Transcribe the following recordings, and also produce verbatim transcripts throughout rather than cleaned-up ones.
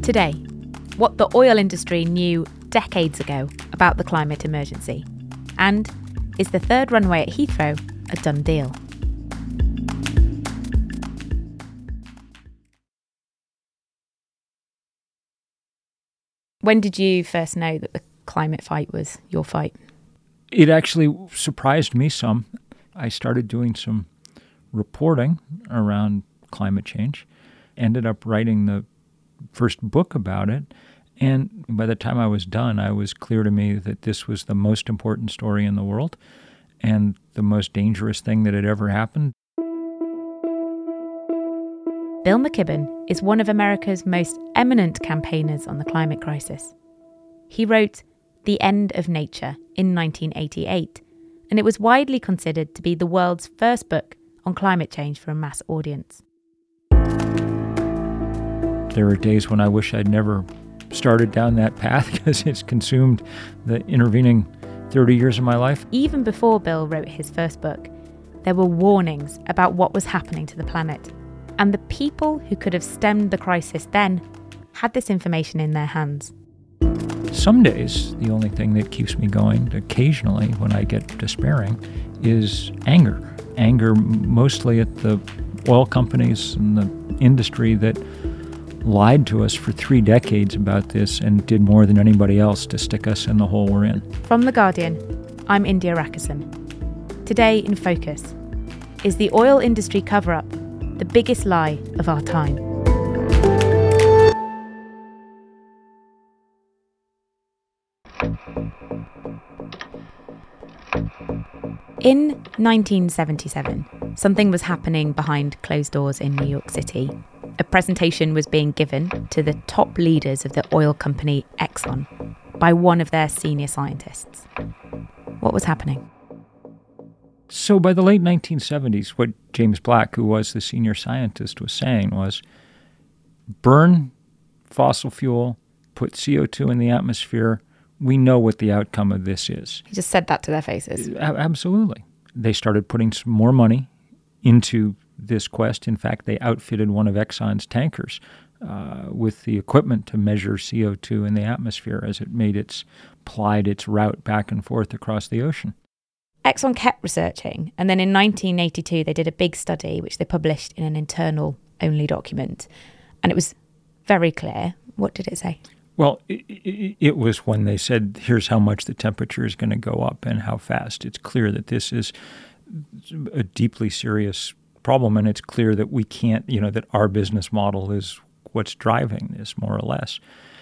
Today, what the oil industry knew decades ago about the climate emergency. And is the third runway at Heathrow a done deal? When did you first know that the climate fight was your fight? It actually surprised me some. I started doing some reporting around climate change, ended up writing the first book about it, and by the time I was done, it was clear to me that this was the most important story in the world and the most dangerous thing that had ever happened. Bill McKibben is one of America's most eminent campaigners on the climate crisis. He wrote The End of Nature in nineteen eighty-eight, and it was widely considered to be the world's first book on climate change for a mass audience. There are days when I wish I'd never started down that path because it's consumed the intervening thirty years of my life. Even before Bill wrote his first book, there were warnings about what was happening to the planet. And the people who could have stemmed the crisis then had this information in their hands. Some days, the only thing that keeps me going occasionally when I get despairing is anger. Anger mostly at the oil companies and the industry that lied to us for three decades about this and did more than anybody else to stick us in the hole we're in. From The Guardian, I'm India Rakisson. Today in Focus, is the oil industry cover-up the biggest lie of our time? In nineteen seventy-seven, something was happening behind closed doors in New York City. A presentation was being given to the top leaders of the oil company Exxon by one of their senior scientists. What was happening? So by the late nineteen seventies, what James Black, who was the senior scientist, was saying was, burn fossil fuel, put C O two in the atmosphere, we know what the outcome of this is. He just said that to their faces. A- absolutely. They started putting some more money into this quest. In fact, they outfitted one of Exxon's tankers uh, with the equipment to measure C O two in the atmosphere as it made its, plied its route back and forth across the ocean. Exxon kept researching, and then in nineteen eighty-two they did a big study which they published in an internal-only document, and it was very clear. What did it say? Well, it, it, it was when they said, here's how much the temperature is going to go up and how fast. It's clear that this is a deeply serious problem, and it's clear that we can't, you know, that our business model is what's driving this, more or less.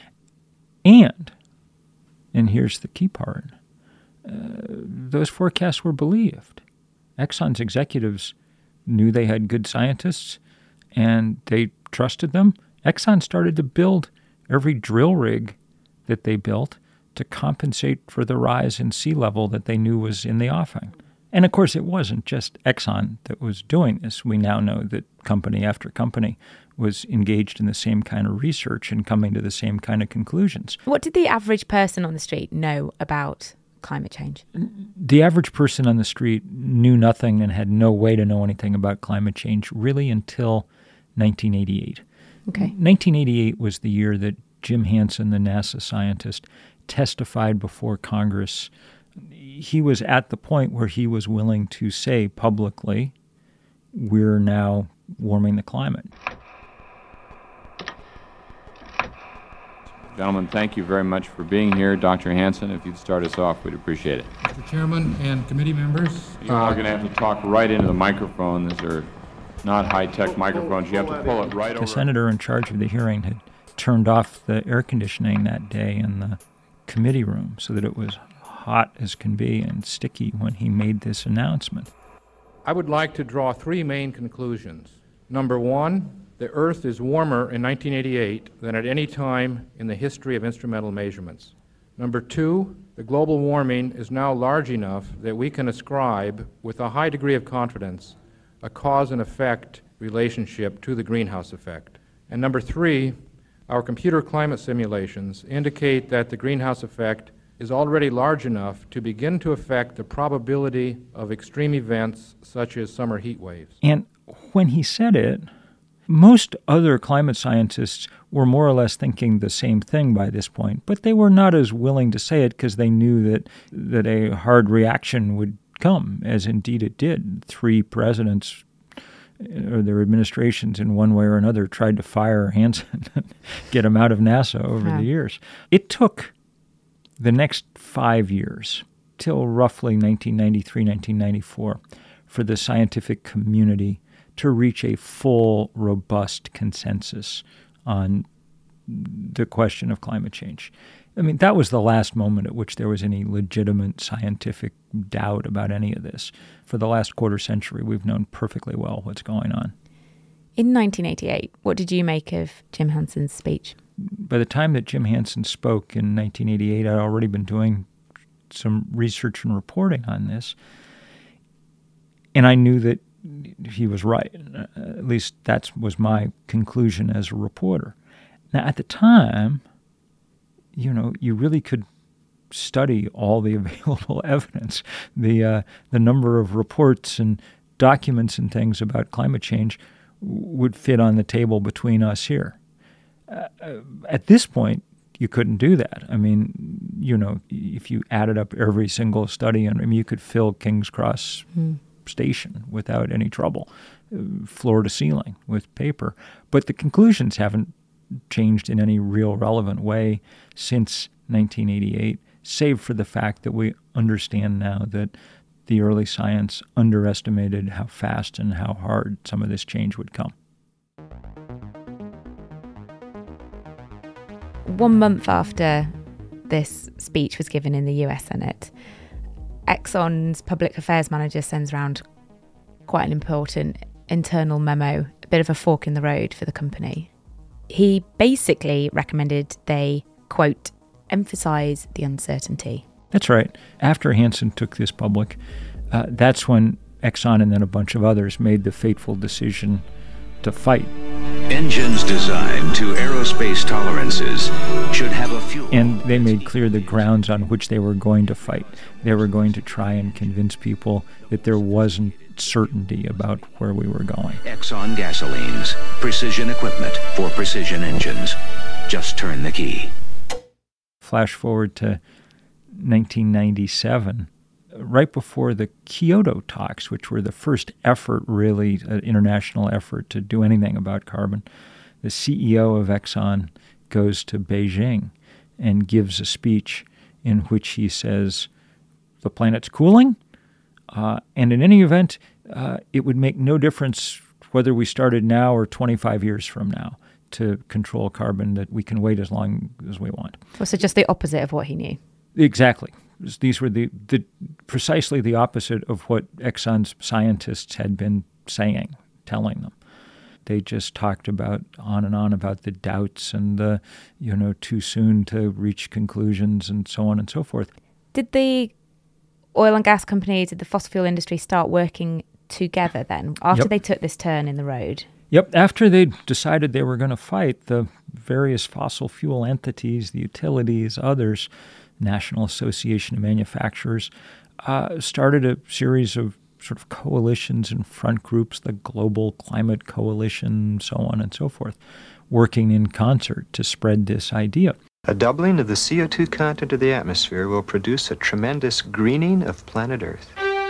And, and here's the key part, Uh, those forecasts were believed. Exxon's executives knew they had good scientists, and they trusted them. Exxon started to build every drill rig that they built to compensate for the rise in sea level that they knew was in the offing. And of course, it wasn't just Exxon that was doing this. We now know that company after company was engaged in the same kind of research and coming to the same kind of conclusions. What did the average person on the street know about climate change? The average person on the street knew nothing and had no way to know anything about climate change really until nineteen eighty-eight. Okay. nineteen eighty-eight was the year that Jim Hansen, the NASA scientist, testified before Congress. He was at the point where he was willing to say publicly, we're now warming the climate. Gentlemen, thank you very much for being here. Doctor Hansen, if you'd start us off, we'd appreciate it. Mister Chairman and committee members. You're all going to have to talk right into the microphone. These are not high-tech microphones. You have to pull it right over. The senator in charge of the hearing had turned off the air conditioning that day in the committee room so that it was hot as can be and sticky when he made this announcement. I would like to draw three main conclusions. Number one, the Earth is warmer in nineteen eighty-eight than at any time in the history of instrumental measurements. Number two, the global warming is now large enough that we can ascribe, with a high degree of confidence, a cause and effect relationship to the greenhouse effect. And number three, our computer climate simulations indicate that the greenhouse effect is already large enough to begin to affect the probability of extreme events such as summer heat waves. And when he said it, Most other climate scientists were more or less thinking the same thing by this point, but they were not as willing to say it because they knew that that a hard reaction would come, as indeed it did. Three presidents or their administrations in one way or another tried to fire Hansen and get him out of NASA over yeah. the years. It took the next five years, till roughly nineteen ninety-three, nineteen ninety-four, for the scientific community to reach a full, robust consensus on the question of climate change. I mean, that was the last moment at which there was any legitimate scientific doubt about any of this. For the last quarter century, we've known perfectly well what's going on. In nineteen eighty-eight, what did you make of Jim Hansen's speech? By the time that Jim Hansen spoke in nineteen eighty-eight, I'd already been doing some research and reporting on this. And I knew that he was right. At least that was my conclusion as a reporter. Now, at the time, you know, you really could study all the available evidence, the uh, the number of reports and documents and things about climate change would fit on the table between us here. Uh, at this point, you couldn't do that. I mean, you know, if you added up every single study, and I mean, you could fill King's Cross mm. Station without any trouble, uh, floor to ceiling with paper. But the conclusions haven't changed in any real relevant way since nineteen eighty-eight, save for the fact that we understand now that the early science underestimated how fast and how hard some of this change would come. One month after this speech was given in the U S Senate, Exxon's public affairs manager sends around quite an important internal memo, a bit of a fork in the road for the company. He basically recommended they, quote, emphasize the uncertainty. That's right. After Hansen took this public, uh, that's when Exxon and then a bunch of others made the fateful decision to fight. Engines designed to aerospace tolerances should have a fuel. And they made clear the grounds on which they were going to fight. They were going to try and convince people that there wasn't certainty about where we were going. Exxon gasolines, precision equipment for precision engines. Just turn the key. Flash forward to nineteen ninety-seven, right before the Kyoto talks, which were the first effort, really, an international effort to do anything about carbon. The C E O of Exxon goes to Beijing and gives a speech in which he says, the planet's cooling, uh, and in any event, uh, it would make no difference whether we started now or twenty-five years from now to control carbon, that we can wait as long as we want. Well, so just the opposite of what he knew. Exactly. These were the, the precisely the opposite of what Exxon's scientists had been saying, telling them. They just talked about on and on about the doubts and the, you know, too soon to reach conclusions and so on and so forth. Did the oil and gas companies, did the fossil fuel industry start working together then after yep. they took this turn in the road? Yep. After they decided they were going to fight, the various fossil fuel entities, the utilities, others, National Association of Manufacturers, uh, started a series of sort of coalitions and front groups, the Global Climate Coalition, so on and so forth, working in concert to spread this idea. A doubling of the C O two content of the atmosphere will produce a tremendous greening of planet Earth.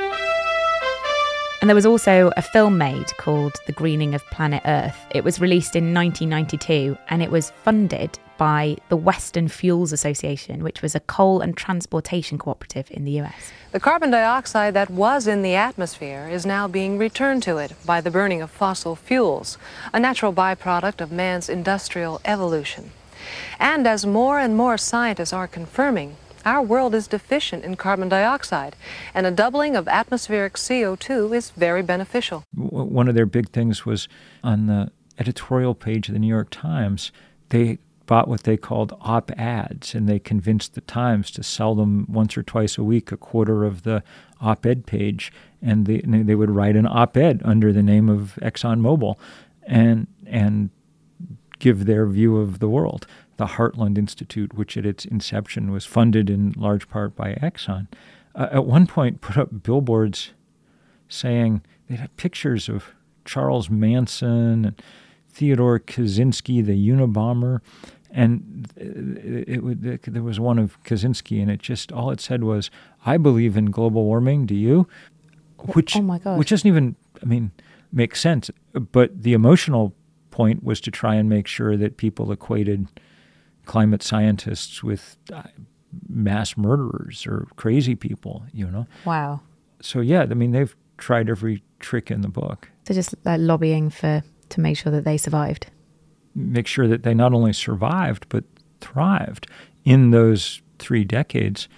And there was also a film made called The Greening of Planet Earth. It was released in nineteen ninety-two, and it was funded by the Western Fuels Association, which was a coal and transportation cooperative in the U S. The carbon dioxide that was in the atmosphere is now being returned to it by the burning of fossil fuels, a natural byproduct of man's industrial evolution. And as more and more scientists are confirming, our world is deficient in carbon dioxide, and a doubling of atmospheric C O two is very beneficial. One of their big things was on the editorial page of the New York Times, they bought what they called op-ads, and they convinced the Times to sell them once or twice a week, a quarter of the op-ed page, and they, and they would write an op-ed under the name of ExxonMobil and and give their view of the world. The Heartland Institute, which at its inception was funded in large part by Exxon, uh, at one point put up billboards saying they had pictures of Charles Manson and Theodore Kaczynski, the Unabomber, and it, it, it, there was one of Kaczynski, and it just, all it said was, I believe in global warming, do you? Which, oh my God. Which doesn't even, I mean, make sense. But the emotional point was to try and make sure that people equated climate scientists with uh, mass murderers or crazy people, you know? Wow. So, yeah, I mean, they've tried every trick in the book. So just like lobbying for to make sure that they survived. Make sure that they not only survived, but thrived. In those three decades,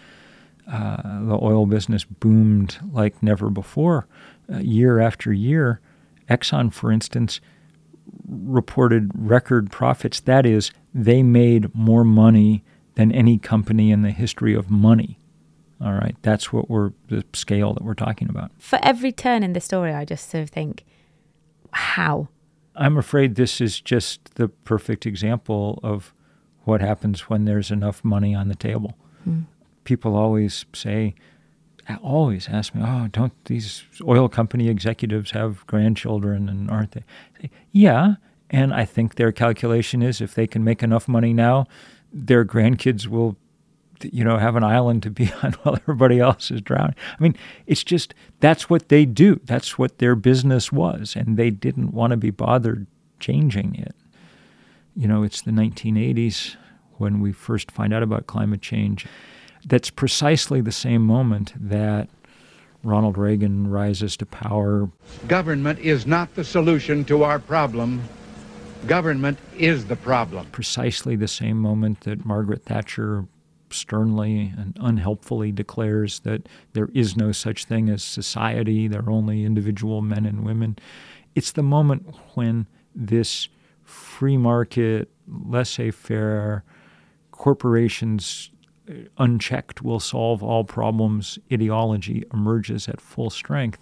uh, the oil business boomed like never before. Uh, year after year, Exxon, for instance, reported record profits. That is, they made more money than any company in the history of money. All right, that's what we're, the scale that we're talking about. For every turn in the story, I just sort of think, how? I'm afraid this is just the perfect example of what happens when there's enough money on the table. Hmm. People always say, always ask me, oh, don't these oil company executives have grandchildren, and aren't they? I say, yeah, and I think their calculation is if they can make enough money now, their grandkids will, you know, have an island to be on while everybody else is drowning. I mean, it's just, that's what they do. That's what their business was, and they didn't want to be bothered changing it. You know, it's the nineteen eighties when we first find out about climate change. That's precisely the same moment that Ronald Reagan rises to power. Government is not the solution to our problem. Government is the problem. Precisely the same moment that Margaret Thatcher sternly and unhelpfully declares that there is no such thing as society, there are only individual men and women. It's the moment when this free market, laissez-faire, corporations unchecked will solve all problems ideology emerges at full strength.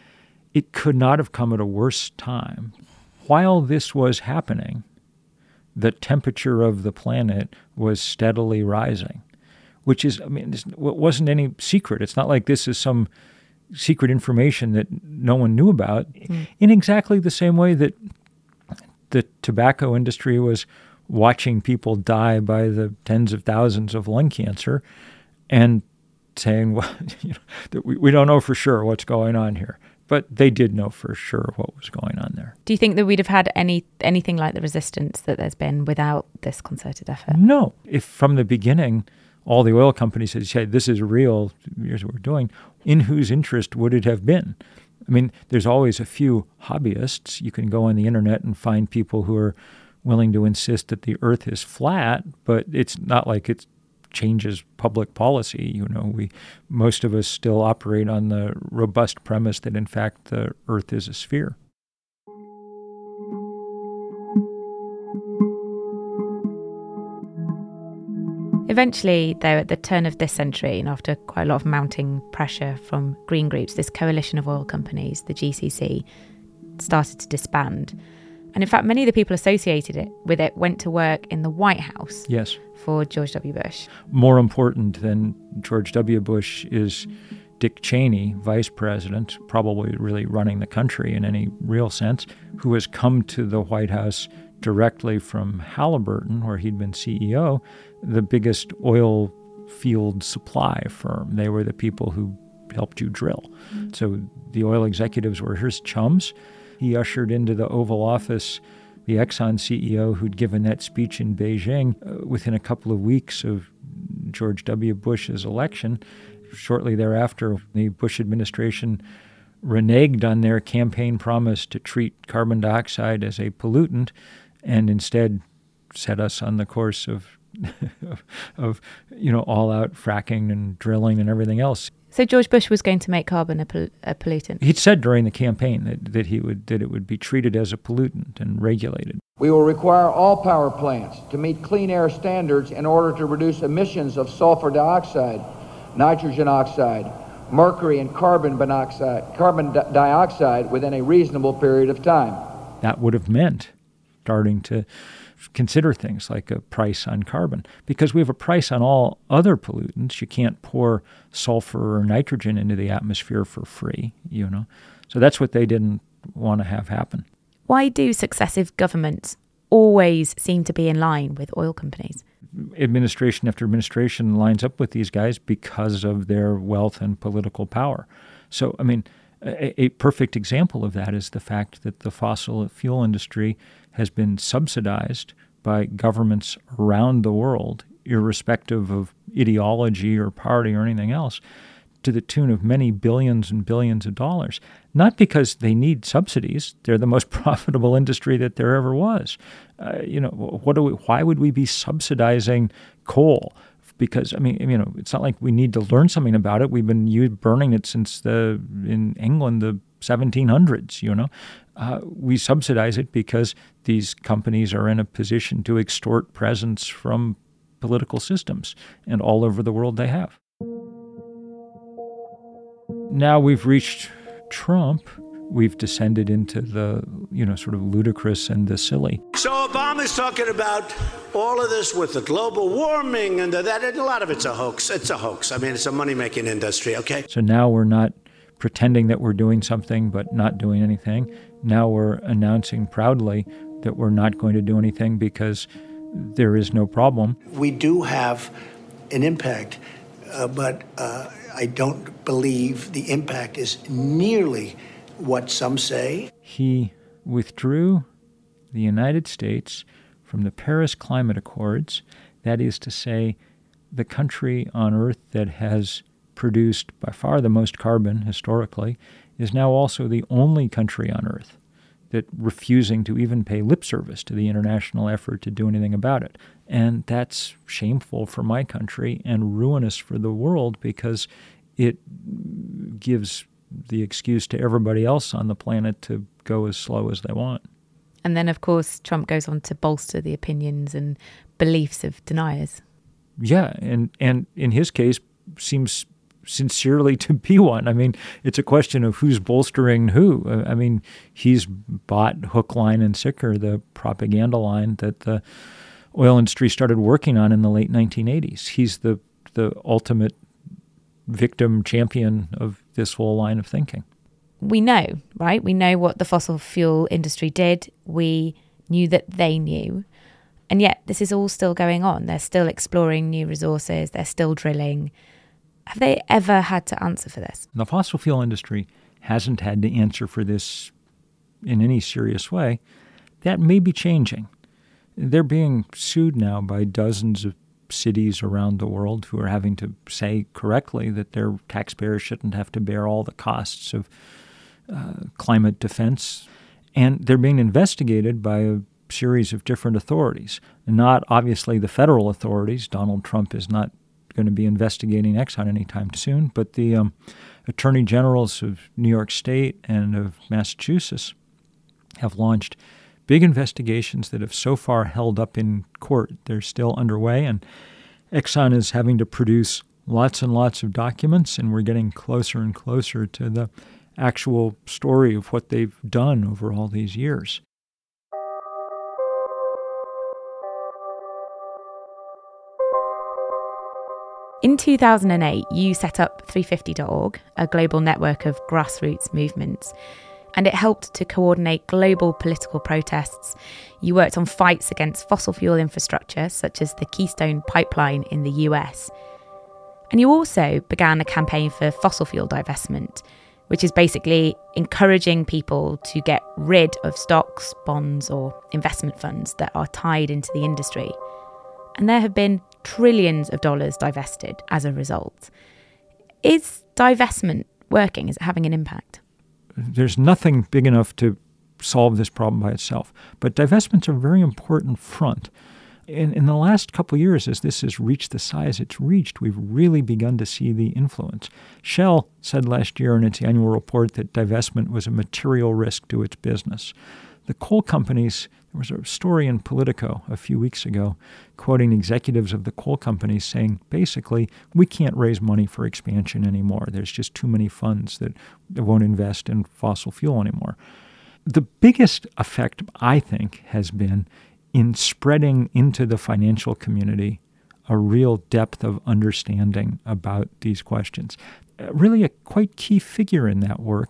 It could not have come at a worse time. While this was happening, the temperature of the planet was steadily rising, which is, I mean, it wasn't any secret. It's not like this is some secret information that no one knew about. Mm. In exactly the same way that the tobacco industry was watching people die by the tens of thousands of lung cancer and saying, well, you know, that we, we don't know for sure what's going on here. But they did know for sure what was going on there. Do you think that we'd have had any anything like the resistance that there's been without this concerted effort? No. If from the beginning all the oil companies had said, this is real, here's what we're doing, in whose interest would it have been? I mean, there's always a few hobbyists. You can go on the internet and find people who are willing to insist that the earth is flat, but it's not like it changes public policy. You know, we most of us still operate on the robust premise that in fact the earth is a sphere. Eventually, though, at the turn of this century, and after quite a lot of mounting pressure from green groups, this coalition of oil companies, the G C C, started to disband. And in fact, many of the people associated it with it went to work in the White House. Yes. For George W. Bush. More important than George W. Bush is Dick Cheney, vice president, probably really running the country in any real sense, who has come to the White House directly from Halliburton, where he'd been C E O, the biggest oil field supply firm. They were the people who helped you drill. Mm-hmm. So the oil executives were his chums. He ushered into the Oval Office the Exxon C E O who'd given that speech in Beijing uh, within a couple of weeks of George W. Bush's election. Shortly thereafter, the Bush administration reneged on their campaign promise to treat carbon dioxide as a pollutant and instead set us on the course of, of, of you know, all-out fracking and drilling and everything else. So George Bush was going to make carbon a, pol- a pollutant? He'd said during the campaign that, that he would that it would be treated as a pollutant and regulated. We will require all power plants to meet clean air standards in order to reduce emissions of sulfur dioxide, nitrogen oxide, mercury, and carbon monoxide, carbon di- dioxide within a reasonable period of time. That would have meant starting to consider things like a price on carbon, because we have a price on all other pollutants. You can't pour sulfur or nitrogen into the atmosphere for free, you know. So that's what they didn't want to have happen. Why do successive governments always seem to be in line with oil companies? Administration after administration lines up with these guys because of their wealth and political power. So, I mean, a, a perfect example of that is the fact that the fossil fuel industry has been subsidized by governments around the world, irrespective of ideology or party or anything else, to the tune of many billions and billions of dollars. Not because they need subsidies. They're the most profitable industry that there ever was. Uh, you know, what do we, why would we be subsidizing coal? Because, I mean, you know, it's not like we need to learn something about it. We've been used, burning it since the, in England, the seventeen hundreds, you know. Uh, we subsidize it because these companies are in a position to extort presents from political systems, and all over the world they have. Now we've reached Trump, we've descended into the, you know, sort of ludicrous and the silly. So Obama's talking about all of this with the global warming and the, that, and a lot of it's a hoax. It's a hoax. I mean, it's a money-making industry, okay? So now we're not pretending that we're doing something but not doing anything. Now we're announcing proudly that we're not going to do anything because there is no problem. We do have an impact, uh, but uh, I don't believe the impact is nearly what some say. He withdrew the United States from the Paris Climate Accords, that is to say, the country on Earth that has produced by far the most carbon historically, is now also the only country on Earth that refusing to even pay lip service to the international effort to do anything about it. And that's shameful for my country and ruinous for the world because it gives the excuse to everybody else on the planet to go as slow as they want. And then, of course, Trump goes on to bolster the opinions and beliefs of deniers. Yeah, and, and in his case, seems sincerely to be one. I mean, it's a question of who's bolstering who. I mean, he's bought hook, line, and sinker, the propaganda line that the oil industry started working on in the late nineteen eighties. He's the the ultimate victim champion of this whole line of thinking. We know, right? We know what the fossil fuel industry did. We knew that they knew. And yet this is all still going on. They're still exploring new resources. They're still drilling. Have they ever had to answer for this? The fossil fuel industry hasn't had to answer for this in any serious way. That may be changing. They're being sued now by dozens of cities around the world who are having to say correctly that their taxpayers shouldn't have to bear all the costs of uh, climate defense. And they're being investigated by a series of different authorities. Not obviously the federal authorities. Donald Trump is not going to be investigating Exxon anytime soon, but the um, attorney generals of New York State and of Massachusetts have launched big investigations that have so far held up in court. They're still underway, and Exxon is having to produce lots and lots of documents, and we're getting closer and closer to the actual story of what they've done over all these years. In two thousand eight, you set up three fifty dot org, a global network of grassroots movements, and it helped to coordinate global political protests. You worked on fights against fossil fuel infrastructure, such as the Keystone Pipeline in the U S. And you also began a campaign for fossil fuel divestment, which is basically encouraging people to get rid of stocks, bonds, or investment funds that are tied into the industry. And there have been trillions of dollars divested as a result. Is divestment working? Is it having an impact? There's nothing big enough to solve this problem by itself. But divestment's a very important front. In, in the last couple of years, as this has reached the size it's reached, we've really begun to see the influence. Shell said last year in its annual report that divestment was a material risk to its business. The coal companies, there was a story in Politico a few weeks ago quoting executives of the coal companies saying, basically, we can't raise money for expansion anymore. There's just too many funds that won't invest in fossil fuel anymore. The biggest effect, I think, has been in spreading into the financial community a real depth of understanding about these questions. Really a quite key figure in that work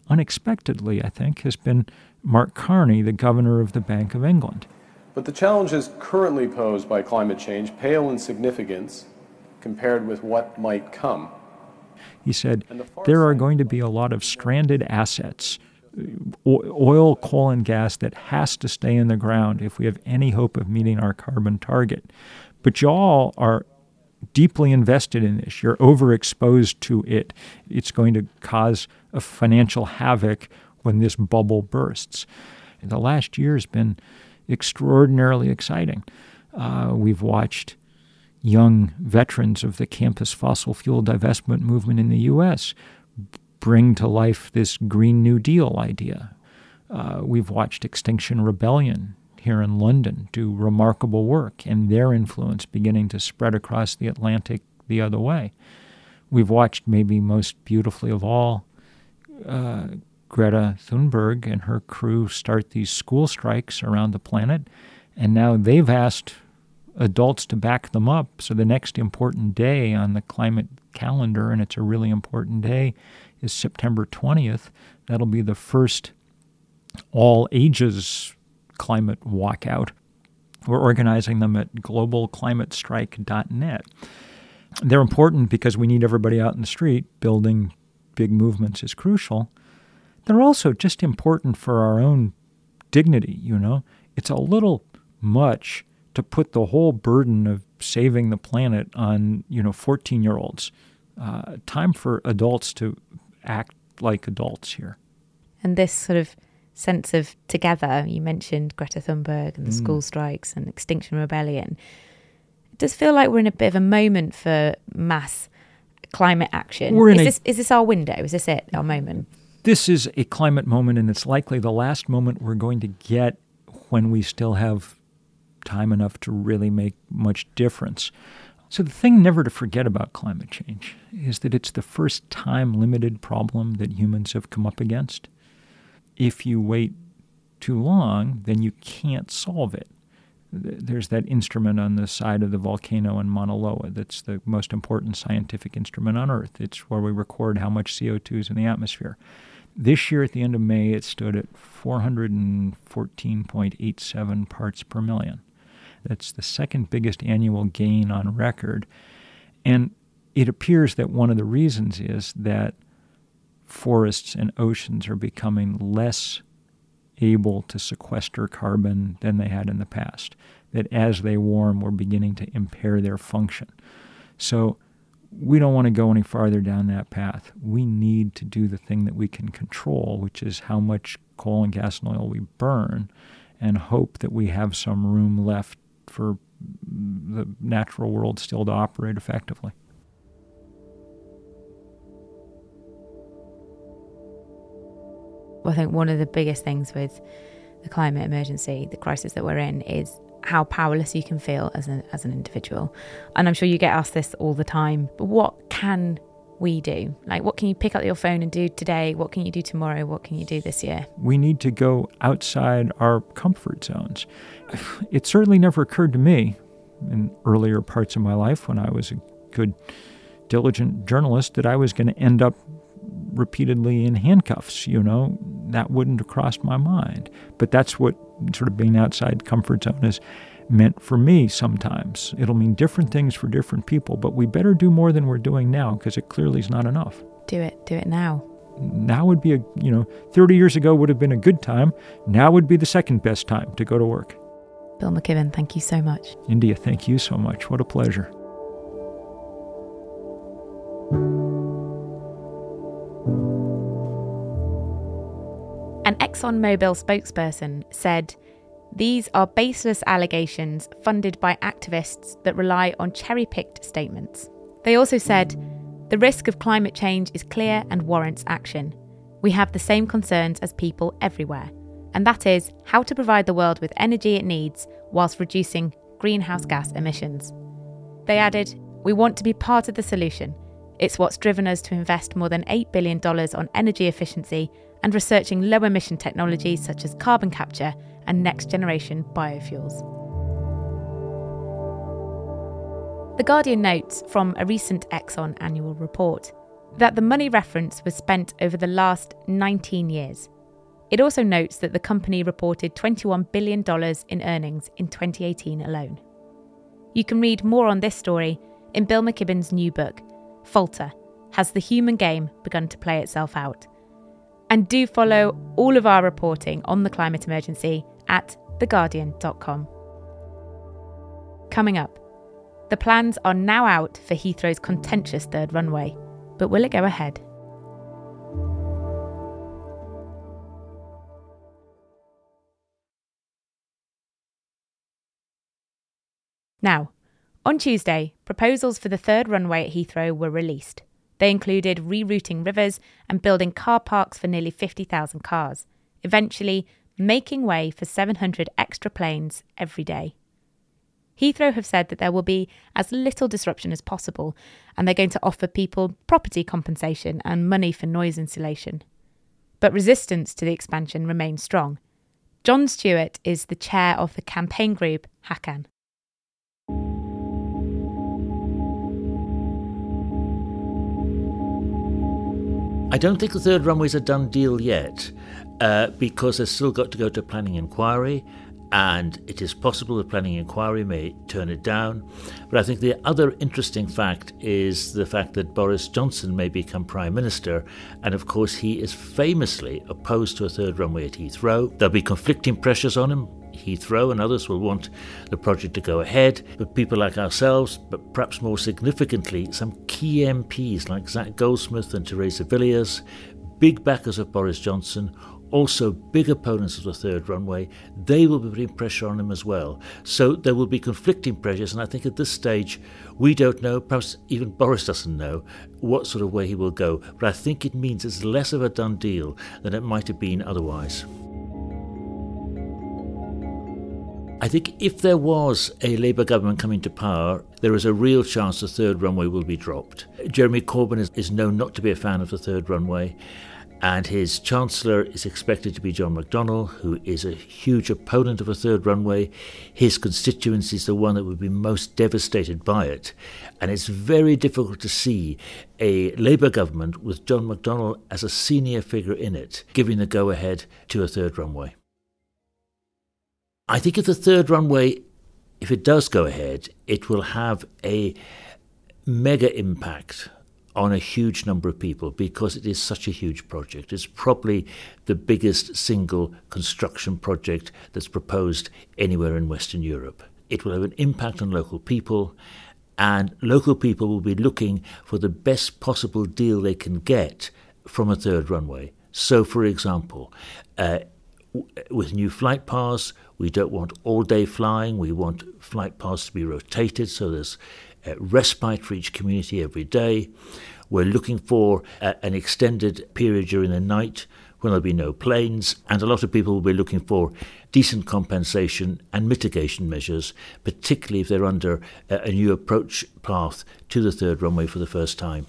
unexpectedly, I think, has been Mark Carney, the governor of the Bank of England. But the challenges currently posed by climate change pale in significance compared with what might come. He said, there are going to be a lot of stranded assets, oil, coal, and gas that has to stay in the ground if we have any hope of meeting our carbon target. But y'all are deeply invested in this. You're overexposed to it. It's going to cause a financial havoc when this bubble bursts. And the last year has been extraordinarily exciting. Uh, we've watched young veterans of the campus fossil fuel divestment movement in the U S bring to life this Green New Deal idea. Uh, we've watched Extinction Rebellion here in London do remarkable work, and their influence beginning to spread across the Atlantic the other way. We've watched, maybe most beautifully of all, uh, Greta Thunberg and her crew start these school strikes around the planet, and now they've asked adults to back them up. So the next important day on the climate calendar, and it's a really important day, is September twentieth. That'll be the first all-ages climate walkout. We're organizing them at global climate strike dot net. They're important because we need everybody out in the street. Building big movements is crucial. They're also just important for our own dignity, you know. It's a little much to put the whole burden of saving the planet on, you know, fourteen-year-olds. Uh, time for adults to act like adults here. And this sort of sense of together, you mentioned Greta Thunberg and the mm. school strikes and Extinction Rebellion. It does feel like we're in a bit of a moment for mass climate action. We're in is, a, this, is this our window? Is this it, our moment? This is a climate moment, and it's likely the last moment we're going to get when we still have time enough to really make much difference. So the thing never to forget about climate change is that it's the first time-limited problem that humans have come up against. If you wait too long, then you can't solve it. There's that instrument on the side of the volcano in Mauna Loa that's the most important scientific instrument on Earth. It's where we record how much C O two is in the atmosphere. This year, at the end of May, it stood at four hundred fourteen point eight seven parts per million. That's the second biggest annual gain on record. And it appears that one of the reasons is that forests and oceans are becoming less able to sequester carbon than they had in the past. That as they warm, we're beginning to impair their function. So we don't want to go any farther down that path. We need to do the thing that we can control, which is how much coal and gas and oil we burn, and hope that we have some room left for the natural world still to operate effectively. I think one of the biggest things with the climate emergency, the crisis that we're in, is how powerless you can feel as an as an individual. And I'm sure you get asked this all the time, but what can we do? Like, what can you pick up your phone and do today? What can you do tomorrow? What can you do this year? We need to go outside our comfort zones. It certainly never occurred to me in earlier parts of my life when I was a good, diligent journalist that I was going to end up repeatedly in handcuffs, you know. That wouldn't have crossed my mind. But that's what sort of being outside comfort zone is meant for me sometimes. It'll mean different things for different people, but we better do more than we're doing now because it clearly is not enough. Do it. Do it now. Now would be a, you know, thirty years ago would have been a good time. Now would be the second best time to go to work. Bill McKibben, thank you so much. India, thank you so much. What a pleasure. An ExxonMobil spokesperson said, "These are baseless allegations funded by activists that rely on cherry-picked statements." They also said, "The risk of climate change is clear and warrants action. We have the same concerns as people everywhere, and that is how to provide the world with energy it needs whilst reducing greenhouse gas emissions." They added, "We want to be part of the solution. It's what's driven us to invest more than eight billion dollars on energy efficiency and researching low-emission technologies such as carbon capture and next-generation biofuels." The Guardian notes from a recent Exxon annual report, that the money referenced was spent over the last nineteen years. It also notes that the company reported twenty-one billion dollars in earnings in twenty eighteen alone. You can read more on this story in Bill McKibben's new book, Falter: Has the Human Game Begun to Play Itself Out? And do follow all of our reporting on the climate emergency at the guardian dot com. Coming up, the plans are now out for Heathrow's contentious third runway, but will it go ahead? Now, on Tuesday, proposals for the third runway at Heathrow were released. They included rerouting rivers and building car parks for nearly fifty thousand cars, eventually making way for seven hundred extra planes every day. Heathrow have said that there will be as little disruption as possible, and they're going to offer people property compensation and money for noise insulation. But resistance to the expansion remains strong. John Stewart is the chair of the campaign group Hakan. I don't think the third runway is a done deal yet, uh, because there's still got to go to planning inquiry, and it is possible the planning inquiry may turn it down. But I think the other interesting fact is the fact that Boris Johnson may become Prime Minister, and of course he is famously opposed to a third runway at Heathrow. There'll be conflicting pressures on him. Heathrow and others will want the project to go ahead, but people like ourselves, but perhaps more significantly, some key M Ps like Zac Goldsmith and Theresa Villiers, big backers of Boris Johnson, also big opponents of the third runway, they will be putting pressure on him as well. So there will be conflicting pressures, and I think at this stage we don't know, perhaps even Boris doesn't know, what sort of way he will go. But I think it means it's less of a done deal than it might have been otherwise. I think if there was a Labour government coming to power, there is a real chance the third runway will be dropped. Jeremy Corbyn is, is known not to be a fan of the third runway, and his Chancellor is expected to be John McDonnell, who is a huge opponent of a third runway. His constituency is the one that would be most devastated by it, and it's very difficult to see a Labour government with John McDonnell as a senior figure in it giving the go-ahead to a third runway. I think if the third runway, if it does go ahead, it will have a mega impact on a huge number of people because it is such a huge project. It's probably the biggest single construction project that's proposed anywhere in Western Europe. It will have an impact on local people, and local people will be looking for the best possible deal they can get from a third runway. So, for example, uh, with new flight paths, we don't want all-day flying. We want flight paths to be rotated so there's uh, respite for each community every day. We're looking for uh, an extended period during the night when there'll be no planes, and a lot of people will be looking for decent compensation and mitigation measures, particularly if they're under uh, a new approach path to the third runway for the first time.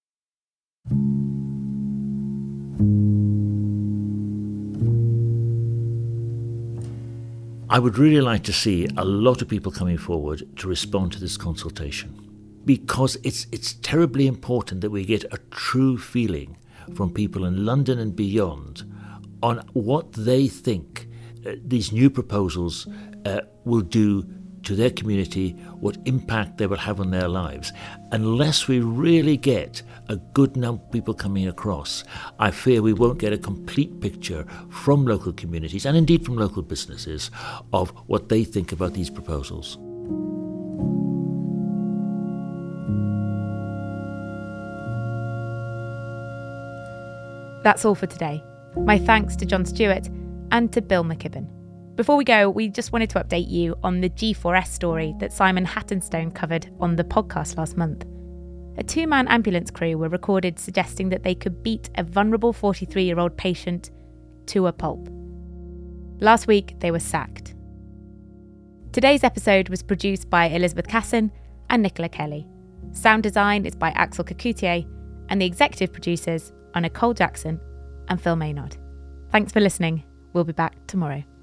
I would really like to see a lot of people coming forward to respond to this consultation, because it's it's terribly important that we get a true feeling from people in London and beyond on what they think uh, these new proposals uh, will do to their community, what impact they will have on their lives. Unless we really get a good number of people coming across, I fear we won't get a complete picture from local communities and indeed from local businesses of what they think about these proposals. That's all for today. My thanks to John Stewart and to Bill McKibben. Before we go, we just wanted to update you on the G four S story that Simon Hattenstone covered on the podcast last month. A two-man ambulance crew were recorded suggesting that they could beat a vulnerable forty-three-year-old patient to a pulp. Last week, they were sacked. Today's episode was produced by Elizabeth Casson and Nicola Kelly. Sound design is by Axel Kacoutié, and the executive producers are Nicole Jackson and Phil Maynard. Thanks for listening. We'll be back tomorrow.